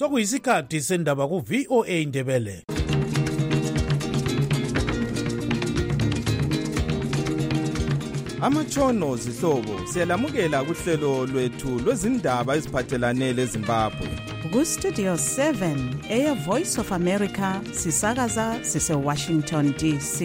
Sokuyisikhathi sendaba ku VOA Indebele. Amatshono zihlobo siyalamukela kuhlelo lwethu lwezindaba eziphathelane leZimbabwe. Ku Studio 7 Air Voice of America sisakaza sise Washington DC.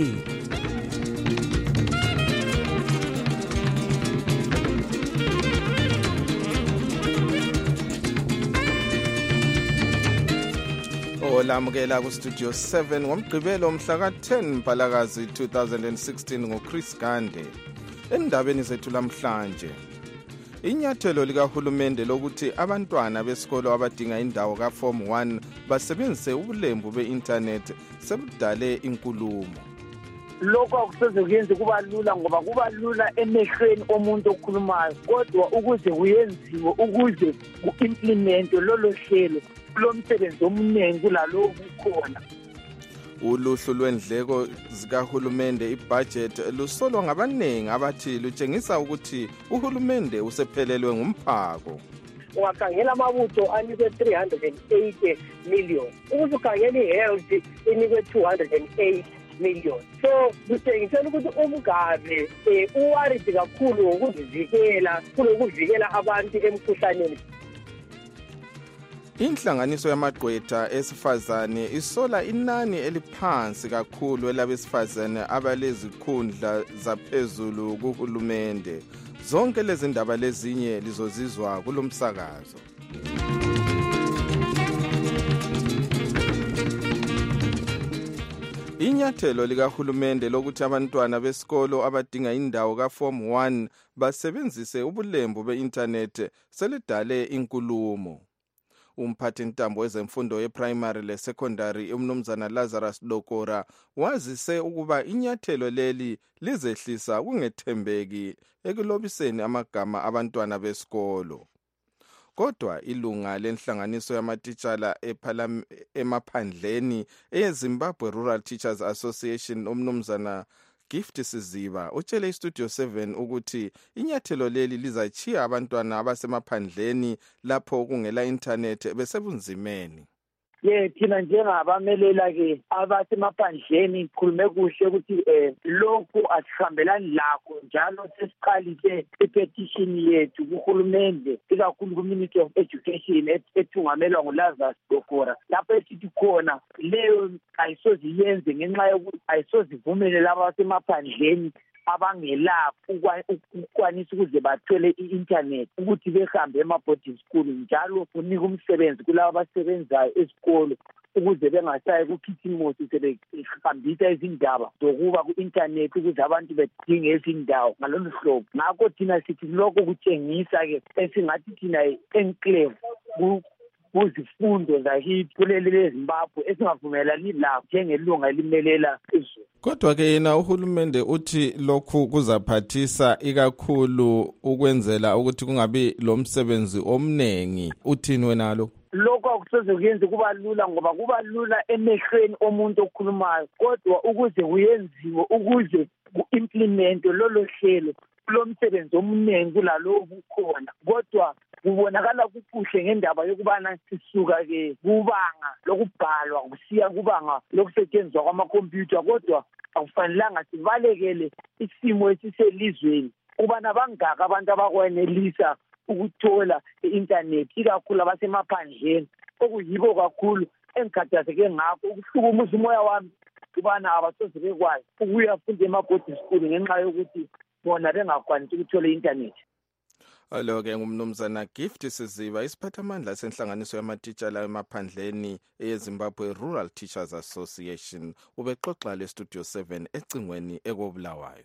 Olamukela ku Studio 7 ngomgqibelo mhla ka-10 Mpalakazi 2016 ngoChris Gande. Endabeni zethu lamhlanje, inyathelo likahulumende lokuthi abantwana besikolo abadinga indawo ka-Form 1 basebenzise ubulembu be-internet sebudale inkulumo. Lokho akusezokuyenza kuba lula ngoba kuba lula emehlweni omuntu okhulumayo, kodwa ukuze kuyenziwe, ukuze ku-implemente lolo hlelo lomsebenzi omningi kulalowo bukhona. Uluhlu lwendleko zikahulumende ibudget lusolwa ngabaningi abathi lutshengisa ukuthi uhulumende usephelelwe ngumphako. Ungakhangela amabutho anikwe 380 million, ukukhangela ihealth inikwe 208 million. So kutshengisela ukuthi umgabe uworried kakhulu ngokuzivikela kulokuvikela abantu emkhuhlaneni. Inhlanganiso yamagqwetha esifazane isola inani eliphansi kakhulu elabesifazane abalezikhundla zaphezulu kuhulumende. Zonke lezi ndaba lezinye lizozizwa kulomsakazo. Inyathelo likahulumende lokuthi abantwana besikolo abadinga indawo ka-Form 1 basebenzise ubulembu be-internet selidale inkulumo. Umphathintambo wezemfundo ye-primary le-secondary umnumzana Lazarus Lokora wazise ukuba inyathelo leli lizehlisa kungethembeki ekulobiseni amagama abantwana besikolo. Kodwa ilunga lenhlanganiso yamatitshala emaphandleni eZimbabwe Rural Teachers Association umnumzana Gift Siziba utshele iStudio 7 ukuthi inyathelo leli lizachiya abantwana abasemaphandleni lapho kungela internet besebunzimeni. Thina njengabamelela ke abasemaphandleni khulume kuhle ukuthi lokhu asihambelani lakho, njalo sesiqalise ipetition yethu kuhulumende ikakhulu ku-Ministry of Education ethungamelwa nguLazarus Lokora, lapho esithi khona leyo ayisoziyenze ngenxa yokuthi ayisozivumele laba abasemaphandleni abangelapho ukwanisa ukuze bathole i-internet ukuthi behambe ema-boarding school, njalo kunika umsebenzi kulabo abasebenzayo esikolo ukuze bengasayi kukhithimosi sebehambisa izindaba zokuba ku-internet ukuze abantu bedinge ezindawo ngalolu hlobo. Ngakho thina sithi lokho kutshengisa-ke esingathi thina enclave kuzifundo zakithi kuleli leZimbabwe esingavumelani lakho njengelunga elimelela izulu. Kodwa ke yena uhulumende uthi lokhu kuzaphathisa ikakhulu ukwenzela ukuthi kungabi lo msebenzi omningi. Uthini wena lo? Lokho akusezokuyenza kuba lula ngoba kuba lula emehlweni omuntu okhulumayo, kodwa ukuze kuyenziwe, ukuze ku-implemente lolo hlelo lomsebenzi omningi kulalowo bukhona. Kodwa kubonakala kukuhle ngendaba yokubana sisuka-ke kubanga lokubhalwa kusiya kubanga lokusetshenziswa kwamakhompyutha, kodwa akufanelanga sibalekele isimo esiselizweni ukubana bangaka abantu abakwenelisa ukuthola i-internet ikakhulu abasemaphandleni, okuyibo kakhulu engikhathazeke ngakho ukuhlukumeza umoya wami ukubana abasoze bekwazi ukuyafunda ema-boarding school ngenxa yokuthi bona bengakwanisi ukuthola i-internet. Alo-ke ngumnumzana Gift Siziba, isiphathamandla senhlanganiso yamatitshala emaphandleni eZimbabwe Rural Teachers Association, ubexoxa leStudio 7 ecingweni ekobulawayo.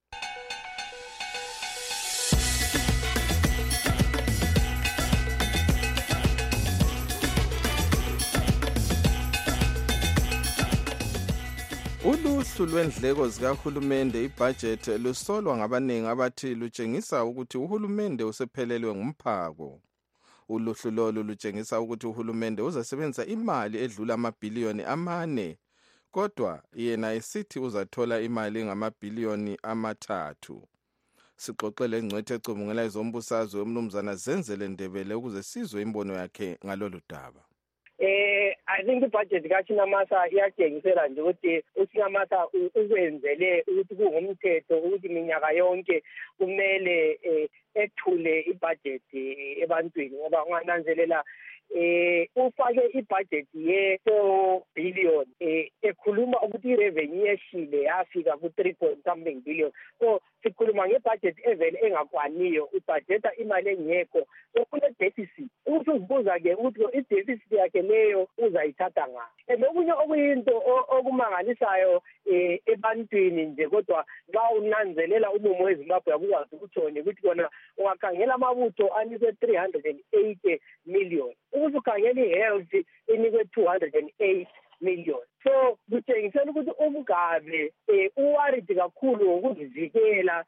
Uluhlu lwendleko zikahulumende ibudget lusolwa ngabaningi abathi lutshengisa ukuthi uhulumende usephelelwe ngumphako. Uluhlu lolu lutshengisa ukuthi uhulumende uzasebenzisa imali edlula amabhiliyoni 4, kodwa yena esithi uzathola imali ngamabhiliyoni 3. Sixoxele ingcwethe ecubungela ezombusazwe umnumzana Zenzele Ndebele ukuze sizwe imbono yakhe ngalolu daba. I think ibudget kaChinamasa iyatshengisela nje ukuthi uChinamasa ukwenzele ukuthi kungumthetho ukuthi minyaka yonke kumele ethule ibudget ebantwini ngoba ungananzelela ufake ibudget ye-4 billion ekhuluma ukuthi irevenue yeshile yafika ku-3 billion. So sikhuluma ngebudget evele engakwaniyo, ubudgeta imali engekho, so kune-deficit. Ukuthi uzibuza-ke ukuthi i-deficit yakhe leyo uzayithatha ngaphi. And okunye okuyinto okumangalisayo ebantwini nje, kodwa xa unanzelela umumo weZimbabwe akukwazi ukuthone ukuthi kona ungakhangela amabutho anikwe 380 million. Ukuthi ukhangela i-health inikwe 208 million. So kutshengisela ukuthi uMgabe uworried kakhulu ngokuvikela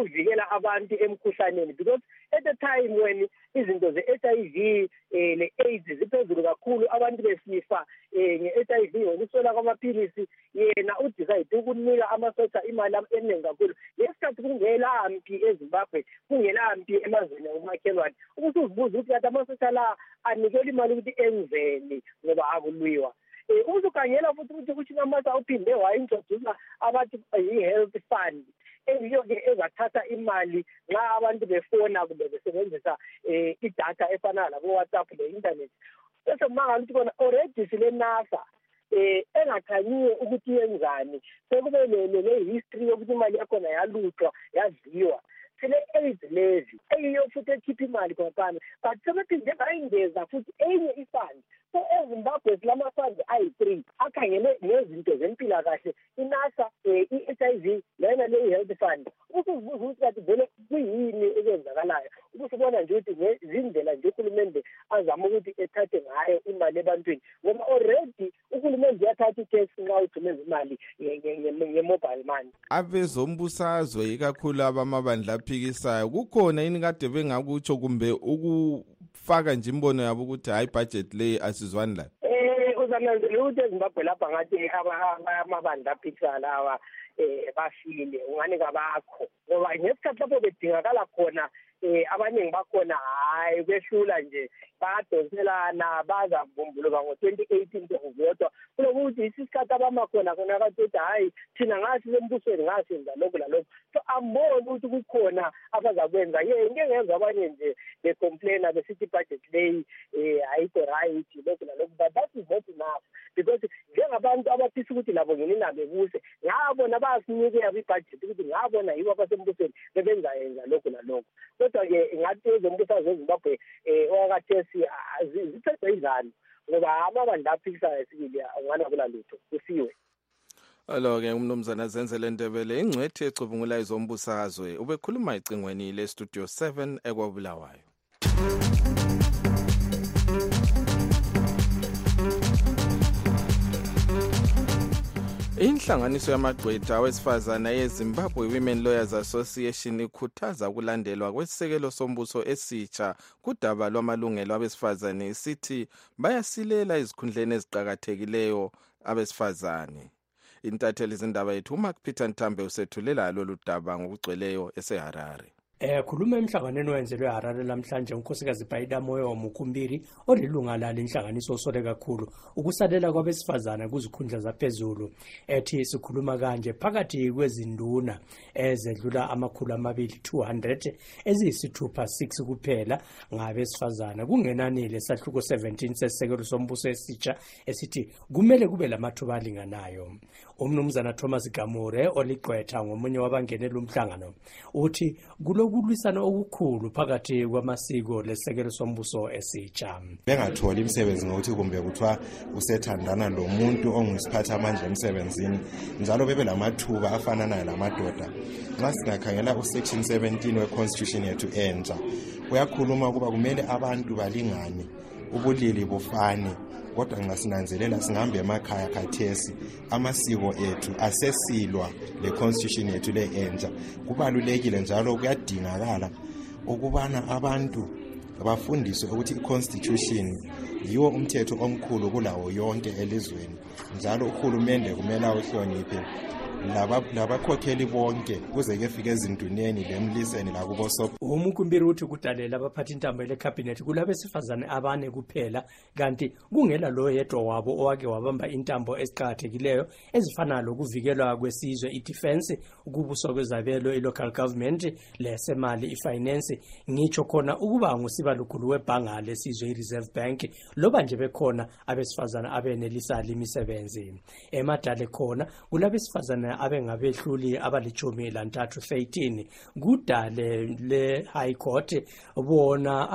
abantu emkhuhlaneni, because at the time when izinto ze-HIV le-AIDS ziphezulu kakhulu, abantu besifa nge-HIV ngokuswela kwamaphilisi, yena udecide ukunika amasotsha imali eningi kakhulu. Lesikhathi kungelampi eZimbabwe, kungelampi emazweni omakhelwane, ukuthi uzibuza ukuthi kade amasotsha la anikela imali ukuthi enzeni ngoba akulwiwa. Uzukhangela futhi ukuthi uChinamasa uphinde wayintroduce abathi i-health fund eyiyo-ke ezathatha imali nxa abantu befona kumbe besebenzisa idatha efana labo-WhatsApp le-internet. Bese kumangala ukuthi kona already sile NASA engakhanyiyo ukuthi yenzani, sekube le-history yokuthi imali yakhona yaluthwa yadliwa. Sile-AIDS levy eyiyo futhi ekhipha imali kwaphana, but sebephinde bayingeza futhi enye ifund. So eZimbabwe silama-funds ayi-3 akhangele nezinto zempilakahle, iNASA, i-HIV lena le-health fund. Ukuzibuza ukuthi kathi vele kuyini ekwenzakalayo, ukusibona nje ukuthi zindlela nje uhulumende azama ukuthi ethathe ngayo imali ebantwini, ngoba already uhulumende uyathatha i-tax nxa uthumeza imali nge-mobile money. Abezombusazwe ikakhulu abamabandla aphikisayo, kukhona yini kade bengakutsho kumbe ukufaka nje imbono yabo ukuthi hayi budget le asizwani la? Uzananzela ukuthi eZimbabwe lapha ngathi amabandla aphikisayo lawa bafile ungani kabakho, ngoba ngesikhathi lapho bedingakala khona abaningi bakhona hayi kwehlula nje, badonselana bazavumbuluka ngo-2018 kuvotwa. Kulokuthi isikhathi abamakhona khona kathi hayi thina ngasi sembusweni ngasenza lokhu lalokhu. So amboni ukuthi kukhona abazakwenza. Ngeke ngenza abanye nje becomplaina besithi budget leyi ayikho right lokhu lalokhu, but that is not enough, because njengabantu abafisa ukuthi labo ngeninabo ebuse ngabona bayasinikela ibudget ukuthi ngabona yibo abasembusweni bebenzayenza lokhu lalokhu. Kodwa-ke ngathi ezombusazwe eZimbabwe wakhathesi ziphethe izanu ngoba amabandla aphikisayo esibili angana kula lutho kusiwe. Alo-ke umnumzana Zenzele Ndebele, ingcwethi ecubungula izombusazwe, ubekhuluma ecingweni le-Studio 7 ekwabulawayo. Inhlanganiso yamagqwetha awesifazana yeZimbabwe Women Lawyers Association ikhuthaza ukulandelwa kwesisekelo sombuso esitsha kudaba lwamalungelo abesifazane, isithi bayasilela izikhundleni eziqhakathekileyo abesifazane. Intatheli izindaba yethu uMark Peter Ntambe usethulela lolu daba ngokugcweleyo eseHarare. Khuluma emhlanganweni owenzelwe eHarare lamhlanje unkosikazi Bhaida Moyo Mukhumbiri olilunga lale inhlanganiso osole kakhulu ukusalela kwabesifazana kuzikhundla zaphezulu. Ethi sikhuluma kanje phakathi kwezinduna ezedlula amakhulu amabili 200 eziyisithupha 6 kuphela ngabesifazana, kungenani lesahluko 17 sesekelo sombuso esitsha esithi kumele kube lamathuba alinganayo. Umnumzana Thomas Gamure oligqwetha ngomunye wabangenela umhlangano uthi kulokulwisana okukhulu phakathi kwamasiko lesekelo sombuso esitsha. Bengatholi imisebenzi ngokuthi kumbe kuthiwa usethandana lomuntu onguisiphatha amandla emsebenzini, njalo bebe lamathuba afananayo lamadoda. Nxa singakhangela usection 17 we-constitution yethu entsha uyakhuluma ukuba kumele abantu balingane, ubulili bufane. Kodwa nxa sinanzelela singambe emakhaya khathesi amasiko ethu asesilwa le-constitution yethu le entsha. Kubalulekile njalo kuyadingakala ukubana abantu bafundiswe ukuthi i-constitution yiwo umthetho omkhulu kulawo yonke elizweni, njalo uhulumende kumele awuhloniphe labakhokheli bonke kuze kefike ezinduneni lemliseni lakubo Umukumbiri uthi kudalela abaphathi intambo lekhabhinethi kulabesifazane abane kuphela kanti kungela lo yedwa wabo owake wabamba intambo eziqhakathekileyo ezifana lokuvikelwa kwesizwe i-defense, ukubuswa kwezabelo i-local government, lesemali i-finance, ngitsho khona ukuba ngusibalukhulu webhanga lesizwe i-Reserve Bank loba nje bekhona abesifazane abenelisa limisebenzi. Emadale khona kulabesifazane abengabehluli abali-13 kudale le-High Court bona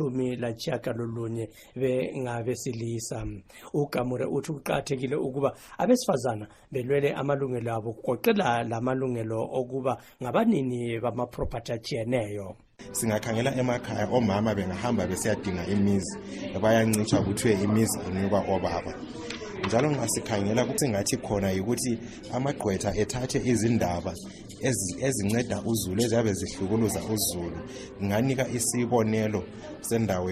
abali-18 bengabesilisa. uGamure uthi kuqakathekile ukuba abesifazana belwele amalungelo abo kugoqela lamalungelo okuba ngabanini bama-property atshiyeneyo. Singakhangela emakhaya omama bengahamba besiyadinga imizi bayancitshwa kuthiwe imizi inikwa obaba. Njalo ngasikhangela ukuthi ngathi khona ukuthi amagqwetha ethathe izindaba ezinceda uZulu ezabe zihlukuluza uZulu. Nganika isibonelo sendawo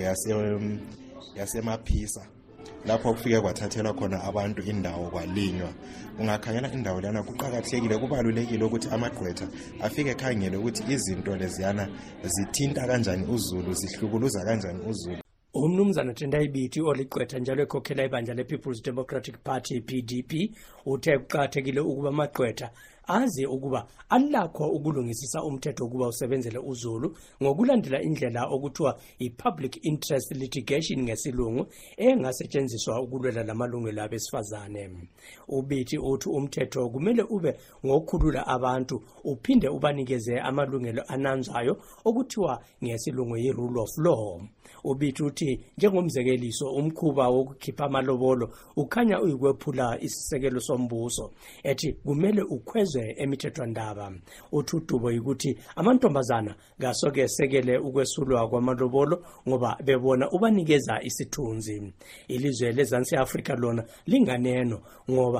yasemaphisa lapho kufike kwathathelwa khona abantu indawo kwalinywa. Ungakhangela indawo lana kuqhakathekile kubalulekile ukuthi amagqwetha afike ekhangele ukuthi izinto leziyana zithinta kanjani uZulu, zihlukuluza kanjani uZulu. Umnumzana Tendai Biti oligqwetha njalo ekhokhela ibandla le-People's Democratic Party PDP uthe kuqakathekile ukuba amagqwetha azi ukuba alakho ukulungisisa umthetho ukuba usebenzele uZulu ngokulandela indlela okuthiwa i-public interest litigation ngesilungu engasetshenziswa ukulwela lamalungelo abesifazane. uBiti uthi umthetho kumele ube ngokukhulula abantu uphinde ubanikeze amalungelo ananzayo okuthiwa ngesilungu yi-rule of law. uBiti uthi njengomzekeliso umkhuba wokukhipha amalobolo ukhanya uyikwephula isisekelo sombuso ethi kumele ukhwezwe emithethwandaba. uthi uDubo ukuthi amantombazana kasoke sekele ukwesulwa kwamalobolo ngoba bebona ubanikeza isithunzi. Ilizwe lezansi Afrika lona linganeno ngoba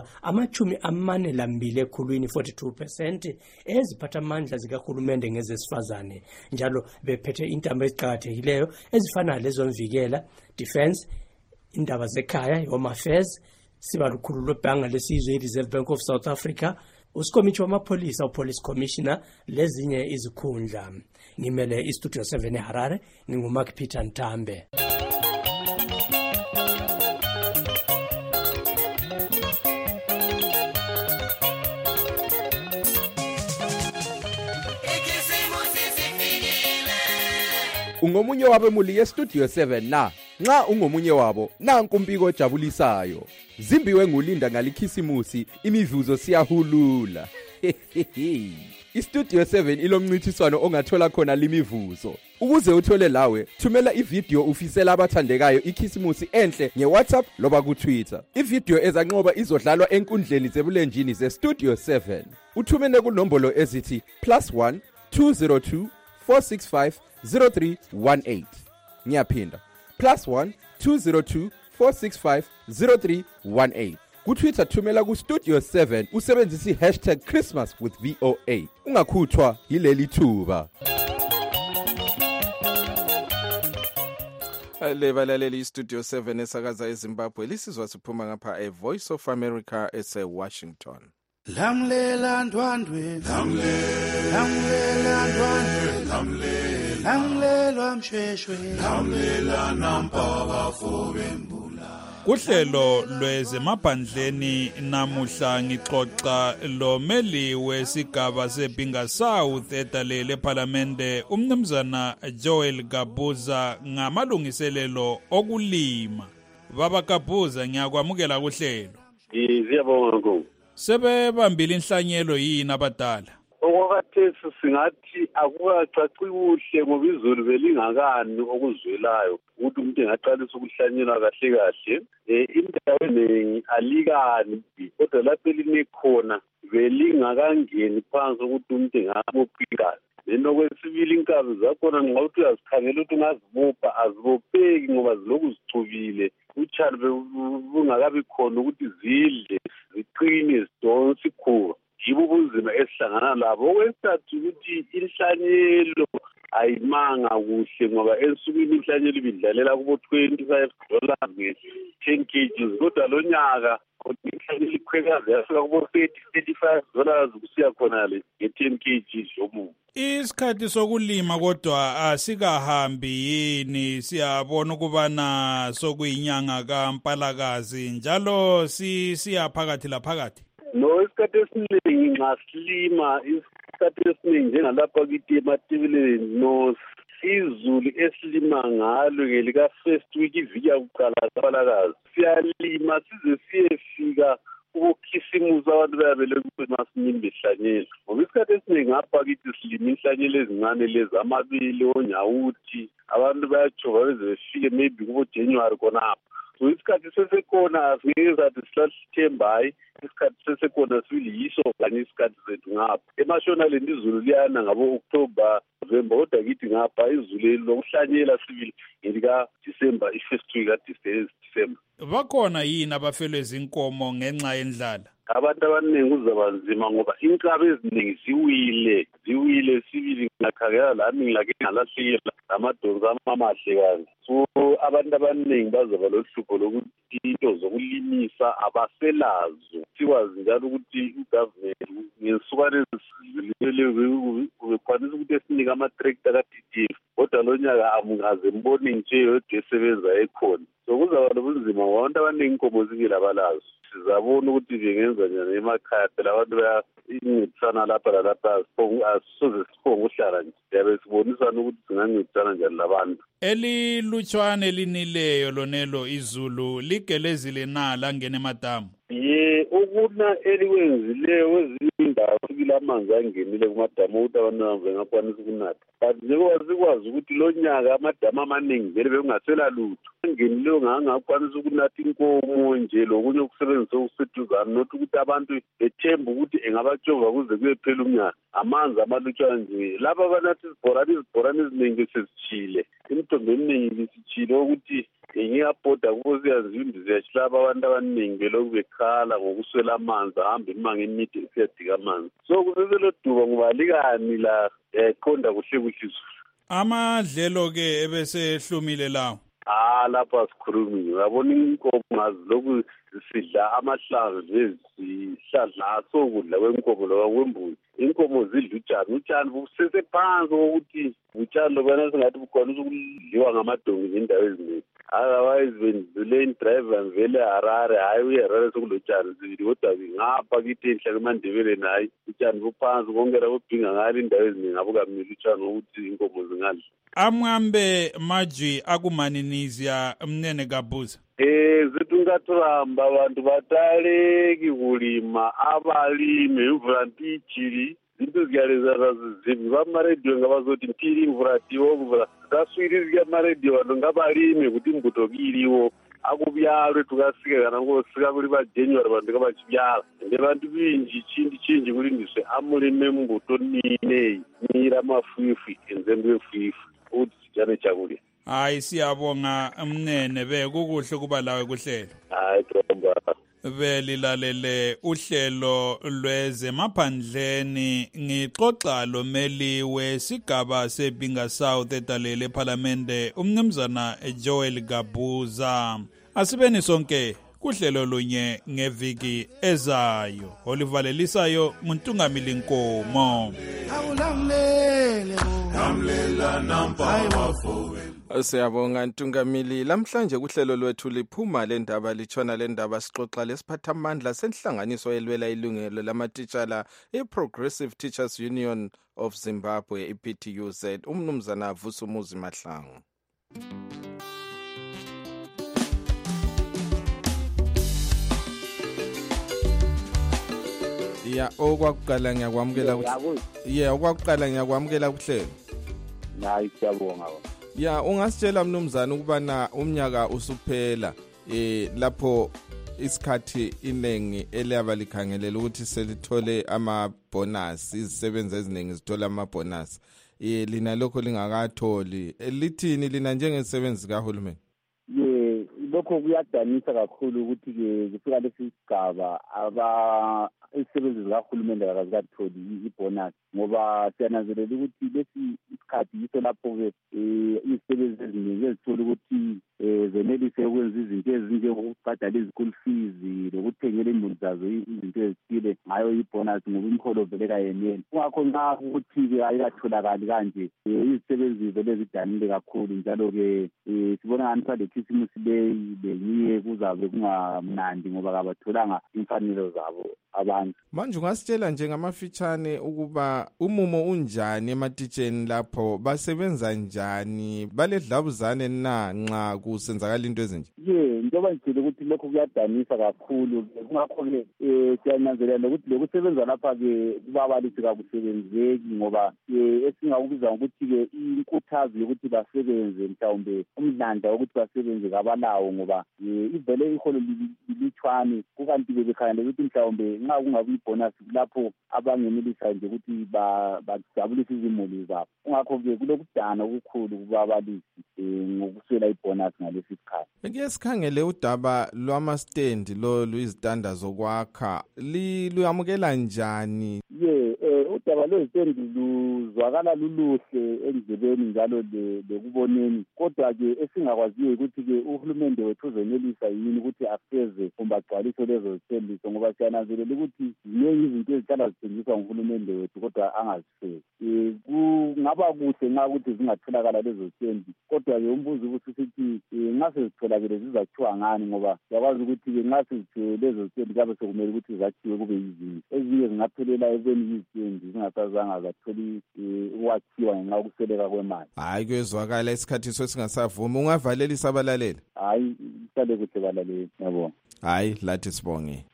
42 ekhulwini 42% eziphatha amandla zikahulumende ngezesifazane njalo bephethe intambo eziqhakathekileyo ezifana lezomvikela, defense, indaba zekhaya, home affairs, sibalukhulu lwebhanga lesizwe i-Reserve Bank of South Africa, uSikomitshi wamaPholisa, uPolice Commissioner, lezinye izikhundla. Ngimele iStudio 7 eHarare, nginguMark Peter Ntambe. Ungomunye wabemuli yeStudio 7 na nxa ungomunye wabo nanku umpiko ojabulisayo zimbiwe ngulinda ngalikhisimusi imivuzo siyahulula. iStudio 7 ilomncintiswano ongathola khona limivuzo. Ukuze uthole lawe thumela ivideo ufisela abathandekayo ikhisimusi enhle ngeWhatsApp loba kuTwitter. Ivideo ezanqoba izodlalwa enkundleni zebulenjini zeStudio 7. Uthumene kunombolo ezithi +1 202 465 0318. Ngiyaphinda +1 202 465 0318. KuTwitter thumela kuStudio 7 usebenzisa #ChristmasWithVOA. Ungakhuthwa yileli thuba. Lebalaleli iStudio 7 esakaza eZimbabwe lisizwa siphuma ngapha eVoice of America eseWashington. Lamlela ndwandwe, lamlela ndwandwe, lamlelwa msheshwe, lamlela nampaba fobembula. Kuhlelo lwezemaphandleni namuhla ngixoxa lomeli wesigaba seBinga South edalele eParliamente umnumzana Joel Gabuza ngamalungiselelo okulima. Baba Gabuza ngiyakwamukela kuhlelo. Siyabonga Nkosi. Sebebambile inhlanyelo yini abadala? Okwakhathesi singathi akukacaci kuhle ngoba izulu belingakani okuzwelayo ukuthi umuntu engaqalisa ukuhlanyela kahle kahle. Indawo eningi alikani kodwa lapho elinekhona belingakangeni phansi ukuthi umuntu engabophika. Nenokwesibili inkabi zakhona nxa uthi uyazikhangela ukuthi ungazibopha azibopheki ngoba ziloku zicubile. Utshani bungakabi khona ukuthi zidle ziqine zidonse ikhuba. Yibo ubunzima esihlangana labo. Okwesithathu ukuthi inhlanyelo ayimanga kuhle ngoba ensukwini inhlanyelo ibidlalela kubo $25 nge-10 kg kodwa lo nyaka inhlanyelo ikhwekazi yafika kubo $35 kusiya khonale nge-10 kg zomuntu. Isikhathi sokulima kodwa asikahambi yini, siyabona ukubana sokuyinyanga kaMpalakazi njalo siyaphakathi laphakathi. No, isikhathi esiningi nxa silima isikhathi esiningi njengalapha kithi ematebeleni no izulu esilima ngalo ngelika-first week iviki yakuqala kaMpalakazi siyalima size siyefika ukukhisimusa abantu bayabele ukuthi masinimbe ihlanyelo ngoba isikhathi esiningi ngapha kithi silima inhlanyelo ezincane lezi amabili onyawuthi abantu bayajova beze befike maybe kubo January khonapho. So isikhathi sesekhona asingeke sathi silasithemba hayi isikhathi sesekhona sibili yiso kanye isikhathi sethu ngapha emashonaleni izulu liyana ngabo-October November kodwa kithi ngapha izulu lokuhlanyela sibili ngelika-December i-first week ka-December. Bakhona yini abafelwe zinkomo ngenxa yendlala? Abantu abaningi kuzaba nzima ngoba inkabi eziningi ziwile sibili ngakhangela lami ngilake ngalahlekela amadonzi amahle kazi. So abantu abaningi bazaba lohlupho lokuthi into zokulimisa abaselazo sikwazi njalo ukuthi ugovernment ngesukane ubekwanisa ukuthi esinike ama-tractor ka-DDF kodwa lo nyaka amungaze mbone nje yodwa esebenza ekhona. So kuzaba nobunzima ngoba abantu abaningi inkomo zingile abalazo. Sizabona ukuthi bengenza njani emakhaya phela abantu bayancedisana lapha lalapha asisoze siphonge uhlala nje siyabe sibonisana ukuthi singancedisana njani labantu. Elilutshwane elinileyo lonelo izulu ligelezile na langena emadamu? Ukuna elikwenzileyo kwezinye indawo fikile amanzi angenile kumadamu ukuthi abantu bengakwanisa ukunatha. But njengoba sikwazi ukuthi lo nyaka amadamu amaningi vele bekungasela lutho angenileyo ngangakwanisa ukunatha inkomo nje lokunye ukusebenzisa okuseduzane nothi ukuthi abantu bethemba ukuthi engabajova kuze kuyephela umnyaka amanzi amalutshwana nje lapha abanathi izibhorane eziningi sezitshile imithombo eminingi isitshile ukuthi ngiyabhoda kubo siyazimbi ziyashilaba abantu abaningi belokhu bekhala ngokuswela amanzi ahambe imango emide siyadika amanzi. So kuseselo duba ngoba likani la qonda kuhle izulu. Amadlelo-ke ebesehlumile lawo? Lapho asikhulumi uyabona inkomo ngazilokhu sidla amahlamvu ezihlahla asokudla kwenkomo loba kwembuzi. Inkomo zidla utshani busesephansi kokuthi utshani lobana singathi bukwanisa ukudliwa ngamadongi indawo eziningi. Otherwise benzile driver vele Harare hayi uyeharare sokulotshani zibili kodwa ngapha kithi enhla kwemandebeleni hayi utshani buphansi konke la bubhinga ngalo indawo eziningi abukamili utshani ukuthi inkomo zingadli. Amwambe majwi akumaninizya mnene kabuza. Zethu ngathuramba abantu bataleki kulima abalime imvula ntijili zinto ziyalezana zizibi bamaredio ngabazoti mpiri imvula tiwo mvula kaswiri ziyamaredio vanhu ngabalime kuti mbuto kiriwo akubyalwe tukasike kana ngosika kuri vajanuary vanhu ngavachibyala ende vantu vinji chinji kuri ndiswe amulime mbuto ninei mira mafuifi enzembe yefuifi kuti sijane chakulya. Hayi siyabonga mnene kukuhle kuba lawe kuhlelo. Hayi tomba. Belilalele uhlelo lwezemaphandleni ngixoxa lomeli wesigaba seBinga South etalele eParliamente umnumzana Joel Gabuza. Asibeni sonke kuhlelo lunye ngeviki ezayo. Olivalelisayo Muntungamili Nkomo. Siyabonga Ntungamili. Lamhlanje kuhlelo lwethu liphuma lendaba litshona lendaba sixoxa lesiphathamandla senhlanganiso elwela ilungelo lamatitshala iProgressive Teachers Union of Zimbabwe iPTUZ umnumzana Vusumuzi Mahlangu. Okwakuqala ngiyakwamukela ukuthi okwakuqala ngiyakwamukela kuhlelo. Hayi siyabonga. Ungasitshela mnumzana ukubana umnyaka usuphela lapho isikhathi inengi eliyaba likhangelela ukuthi selithole ama-bonus, izisebenzi eziningi zithola ama-bonus. Lina lokho lingakatholi. Lithini lina njengesisebenzi kahulumeni? Lo lokho kuyadanisa kakhulu ukuthi-ke kufika lesi sigaba izisebenzi zikahulumende akazikatholi ibonus ngoba siyananzelela ukuthi lesi isikhathi yiso lapho-ke izisebenzi eziningi ezithola ukuthi zenelise ukwenza izinto ezinjengokubhadala i-school fees lokuthengela imuli zazo izinto ezithile ngayo ibonus ngoba imiholo vele kayeneli. Kungakho nxa ukuthi-ke ayikatholakali kanje izisebenzi vele zidanile kakhulu njalo-ke sibona ngani sale khisimusi leyi bengiye kuzabe kungamnandi ngoba kabatholanga imfanelo zabo abantu. Manje ungasitshela nje ngamafitshane ukuba umumo unjani ematitsheni lapho, basebenza njani, baledlabuzane na nxa kusenzakala into ezinje? Njengoba ngitshile ukuthi lokho kuyadanisa kakhulu, kungakho-ke siyananzelela ukuthi lokusebenza lapha-ke kubabalisi kakusebenzeki ngoba esingakubiza ngokuthi-ke inkuthazo yokuthi basebenze mhlawumbe umdlandla wokuthi basebenze kabalawo ngoba ivele iholo lilutshwane, kukanti-ke bekhangelele ukuthi mhlawumbe nxa kungabi ibonus lapho abangenelisa nje ukuthi bajabulise izimuli zabo. Kungakho-ke kulokudana okukhulu kubabalisi ngokuswela ibonus ngalesi sikhathi. Ke sikhangele udaba lwamastendi lolu, izitanda zokwakha, luyamukela njani? Udaba lwezistendi luzwakala luluhle endlebeni njalo lekuboneni, kodwa-ke esingakwaziyo ukuthi-ke uhulumende wethu uzenelisa yini ukuthi afeze kumbe agcwalise lezo zistendiso ngoba siyananzelela ukuthi ziningi izinto ezihlala zithengiswa nguhulumende wethu kodwa angazifezi. Kungaba kuhle nxa ukuthi zingatholakala lezo stendi, kodwa-ke umbuzo ukuthi sithi nxa sezitholakele zizakhiwa ngani ngoba siyakwazi ukuthi-ke nxa sezithiwe lezo stendi kuyabe sekumele ukuthi zakhiwe kube yizinto ezinye zingaphelela ekubeni yistendi zingasazanga zatholi ukwakhiwa ngenxa yokusweleka kwemali. Hayi, kuyezwakala isikhathi sesingasavumi. Ungavalelisa abalaleli? Hayi, isale kuhle balaleli, yabona. Hayi, lathi sibonge.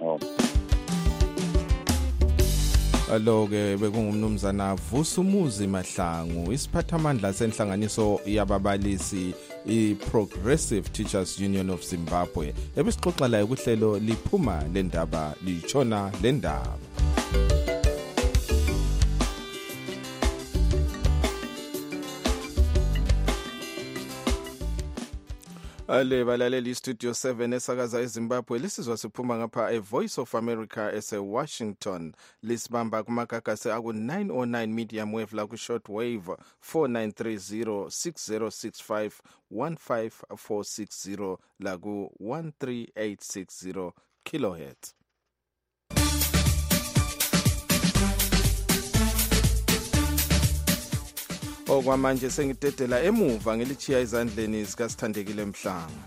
Alo-ke bekungumnumzana Vusumuzi Mahlangu, isiphathamandla senhlanganiso yababalisi i-Progressive Teachers Union of Zimbabwe. Ebesixoxa layo kuhlelo liphuma lendaba litshona lendaba. Ale balaleli Studio 7 esakaza eZimbabwe, lisizwa siphuma ngapha Voice of America ese-Washington. Lisibamba kumagagasi aku-909 medium wave la ku-short wave 4930 6065 15460 la ku-13860 kilohertz. Okwamanje sengidedela emuva ngelichiya ezandleni zikaSithandekile Mhlanga.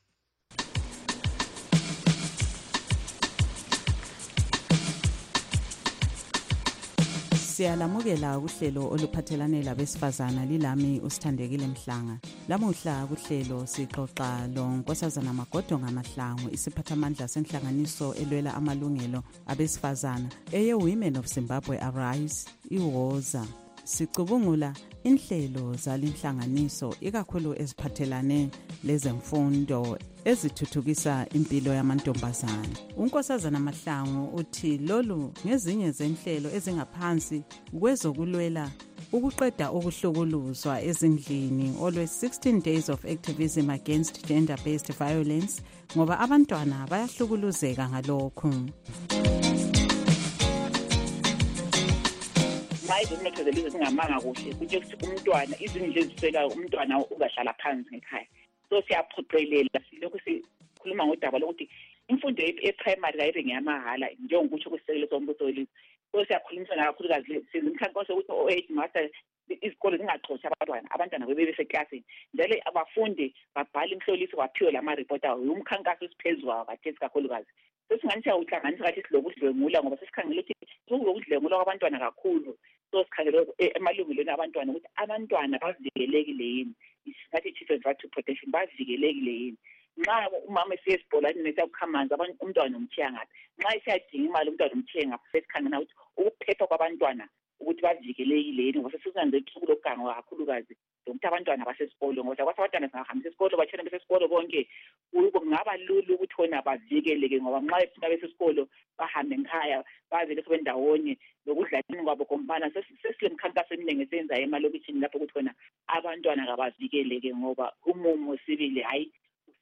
Siyalamukela kuhlelo oluphathelane labesifazana, lilami uSithandekile Mhlanga. Lamuhla kuhlelo sixoxa loNkosazana Magodonga Mahlangu, isiphathamandla senhlanganiso elwela amalungelo abesifazana eye-Women of Zimbabwe Arise, iWOZA. Sicubungula inhlelo zalinhlanganiso ikakhulu eziphathelane lezemfundo ezithuthukisa impilo yamantombazana. Unkosazana Mahlangu uthi lolu ngezinye zenhlelo ezingaphansi kwezokulwela ukuqeda ukuhlukuluzwa ezindlini olwe 16 days of activism against gender-based violence ngoba abantwana bayahlukuluzeka ngalokhu. Izinotho zelizwe zingamanga kuhle kuje ukuthi umntwana izindlu eziswelayo umntwana ungahlala phansi ngekhaya. So siyaphoqelela silokhu sikhuluma ngodaba lokuthi imfundo e-primary kayibe ngeyamahala njengokutsho kusisekelo sombuso welizwe. So siyakhulumisana kakhulukazi sizimkhankaso ukuthi o-8 master izikole zingaxoshi abantwana bebe beseklasini njalo abafundi babhala imhloliso baphiwe lama-report awo umkhankaso esiphezulu kathesi kakhulukazi. Sesinganisha uhlanganisa kathi silokudlwengula ngoba sesikhangela ukuthi sokulokudlwengula kwabantwana kakhulu. So sikhangela emalungelweni abantwana ukuthi abantwana bavikelekile yini, ngathi children's right to protection bavikelekile yini. Nxa umama esiye esibholani nesiyakukhamanzi umntwana umthiya ngaphi, nxa esiyadinga imali umntwana umthiye ngaphi, sesikhangela ukuthi ukuphepha kwabantwana ukuthi bavikelekile yini ngoba sesikunanze ithuku lokuganga kakhulukazi ukuthi abantwana basesikolo ngoba kwathi abantwana singahambisa esikolo batshena besesikolo bonke kungaba lula ukuthi wona bavikeleke ngoba nxa bephuma besesikolo bahambe ngekhaya bavele kube ndawonye lokudlaleni kwabo kompana. Sesilemkhankaso eminingi esenzayo emalokishini lapho ukuthi wona abantwana kabavikeleke ngoba umumo sibili hayi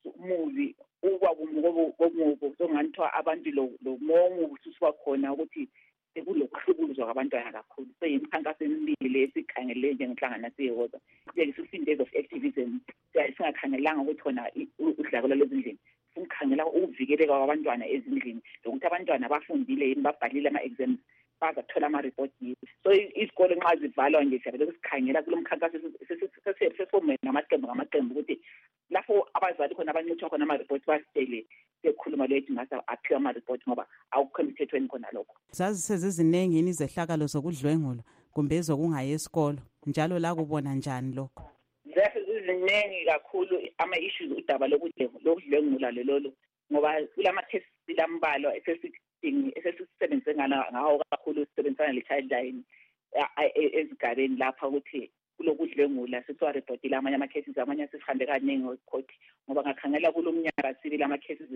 umuzi ukwabumobo songanithiwa abantu lo mongo ususiba khona ukuthi sekulokuhlukuluzwa kwabantwana kakhulu seyimikhankaso emibili esikhangele njengenhlangano siyehoza sifune days of activism singakhangelanga ukuthi khona udlakela lezindlini singakhangela ukuvikeleka kwabantwana ezindlini lokuthi abantwana bafundile yini babhalile ama-exams bazathola ama-report yini. So izikole nxa zivalwa nje siyabe sikhangela kulo mkhankaso sesifomele ngamaqembu ukuthi lapho abazali khona abancitshwa khona ama-report basitele sekhuluma lethu ngase aphiwa ama-report ngoba awukho emthethweni khona lokho. Zazi seziziningi yini izehlakalo zokudlwengula kumbe ezokungayi esikolo njalo la kubona njani lokho? Ziningi kakhulu ama-issues udaba lokudlwengula lolo ngoba kulama-test lambalwa esesisebenzise ngawo kakhulu sisebenzisana le-childline ezigabeni lapha ukuthi kulokudlwengula sesiwarepotile amanye ama-cases amanye asesihambe kaningi ecourt ngoba ngakhangela kulo mnyaka sibili ama-cases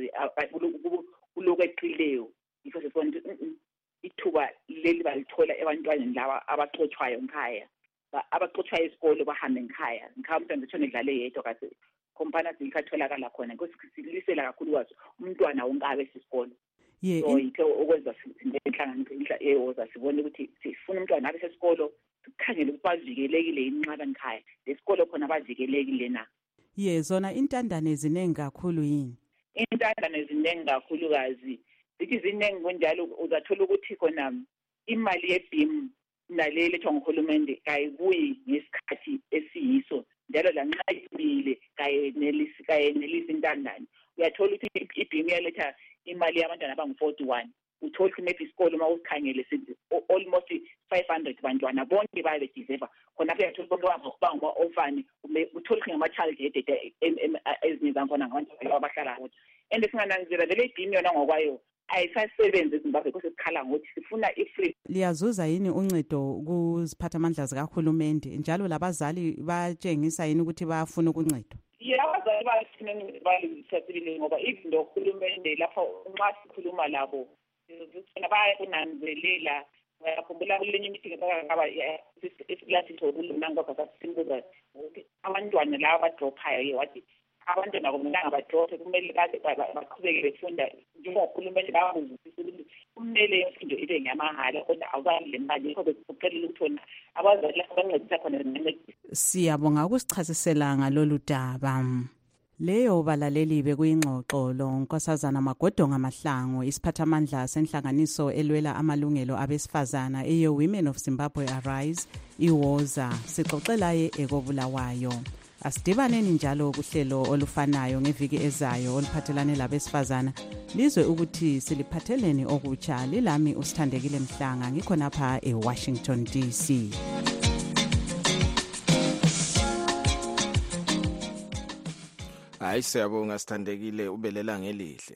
kulokweqileyo yikho sesibona ukuthi ithuba leli balithola ebantwaneni laba abaxotshwayo nkhaya abaxotshwayo esikolo bahambe nkhaya umntwana ethona edlale yedwa kade khompana zikatholakala khona ngosilisela kakhulu kwazo umntwana wonke abe sesikolo. So yikho okwenza inhlanganiso eyoza sibone ukuthi sifuna umntwana abe sesikolo sikhangele ukuthi bavikelekile inqaba nkhaya lesikolo khona bavikelekile na. Zona intandane ziningi kakhulu yini? Intandane ziningi kakhulu kazi zithi ziningi kunjalo uzathola ukuthi khona imali ye-BEAM nale lethwa nguhulumende kayibuyi ngesikhathi esiyiso njalo lanxa ibile kayenelisi intandane. Uyathola ukuthi i-BEAM yaletha imali yabantwana abangu-41 uthola ukuthi maybe isikolo uma usikhangele almost 500 bantwana bonke baye bedeserva khona apho uyathola bonke banguma-orphan uthola ukuthi ngama-child aid eziningi zakhona ngabantwana abahlala kuthi and singananzela vele i-BEAM yona ngokwayo ayisasebenzi eZimbabwe kuse sikhala ngokuthi sifuna i-free. Liyazuza yini uncedo kuziphathamandla zikahulumende njalo labazali batshengisa yini ukuthi bayafuna ukuncedwa? Abazali bayisasibile ngoba izinto uhulumende lapho nxa sikhuluma labo bayakunanzelela. Ngiyakhumbula kulenye imithi ngaba esilathi thokulunanga kwasasimbuza ukuthi abantwana laba badrophayo wathi abantwana kumele badrophe kumele baqhubeke befunda njengoba uhulumende bayakuzwisisa ukuthi kumele imfundo ibe ngamahala kodwa awukali le mali yikho bekuqelela ukuthona abazali abancedisa khona bencedisa. Siyabonga ukusichasisela ngalolu daba. Leyo balaleli bekuyingxoxo lo Nkosazana Magodonga Mahlangu isiphathamandla senhlanganiso elwela amalungelo abesifazana eyo Women of Zimbabwe Arise iwoza sixoxelaye ekobulawayo. Asidibaneni njalo kuhlelo olufanayo ngeviki ezayo oluphathelane labesifazana lizwe ukuthi siliphatheleni okutsha. Lilami uSithandekile Mhlanga ngikhonapha eWashington DC. Hayi siyabonga Sithandekile ubelela ngelihle.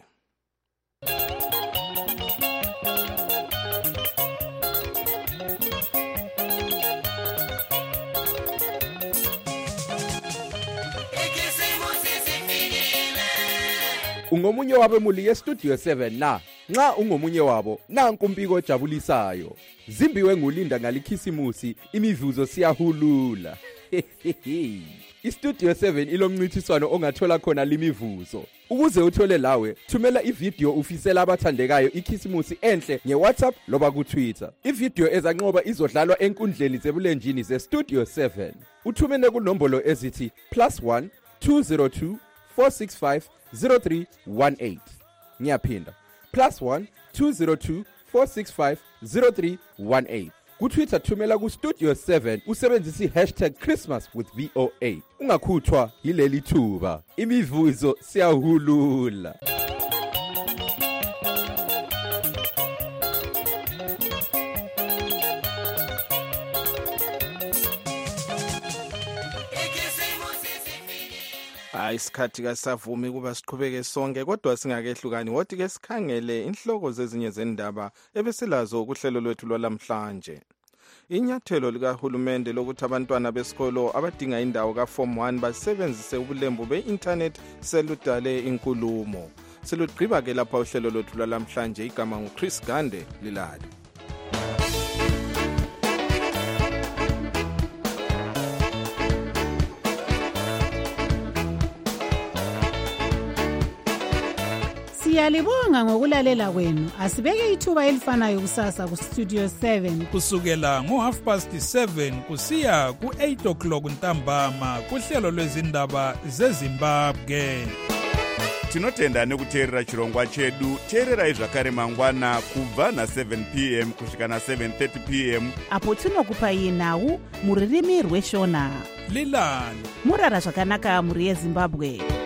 Ungomunye wabemuli ye-Studio 7 na nxa ungomunye wabo nanku umbiko ojabulisayo zimbiwe ngulinda ngalikhisimusi imivuzo siyahulula. I-Studio 7 ilomncintiswano ongathola khona limivuzo. Ukuze uthole lawe thumela ivideo ufisela abathandekayo ikhisimusi enhle ngeWhatsApp loba kuTwitter. Ivideo ezanqoba izodlalwa enkundleni zebulenjini ze-Studio 7. Uthumene kunombolo ezithi +1 202 465 0318. Ngiyaphinda +1 202 465 0318. KuTwitter thumela ku-Studio 7 usebenzisa #ChristmasWithVOA. Ungakhuthwa yileli thuba. Imivuzo siyahulula. Isikhathi kasavumi kuba siqhubeke sonke kodwa singakehlukani wothi ke sikhangele inhloko zezinye zendaba ebesilazo kuhlelo lwethu lwalamhlanje. Inyathelo likahulumende lokuthi abantwana besikolo abadinga indawo kaForm 1 basebenzise ubulembu be-internet seludale inkulumo. Silugqiba ke lapha uhlelo lwethu lwalamhlanje igama nguChris Gande Lilali. Siyalibonga ngokulalela kwenu. Asibeke ithuba elifanayo kusasa ku Studio 7 kusukela ngo7:30 kusiya ku8 o'clock ntambama kuhlelo lwezindaba zeZimbabwe. Tinotenda nekuteerera chirongwa chedu. Teererai zvakare mangwana kubva na7 p.m. kusvika na7:30 p.m. apo tinokupai nhau muririmi rweshona. Lilani murara zvakanaka muri yeZimbabwe.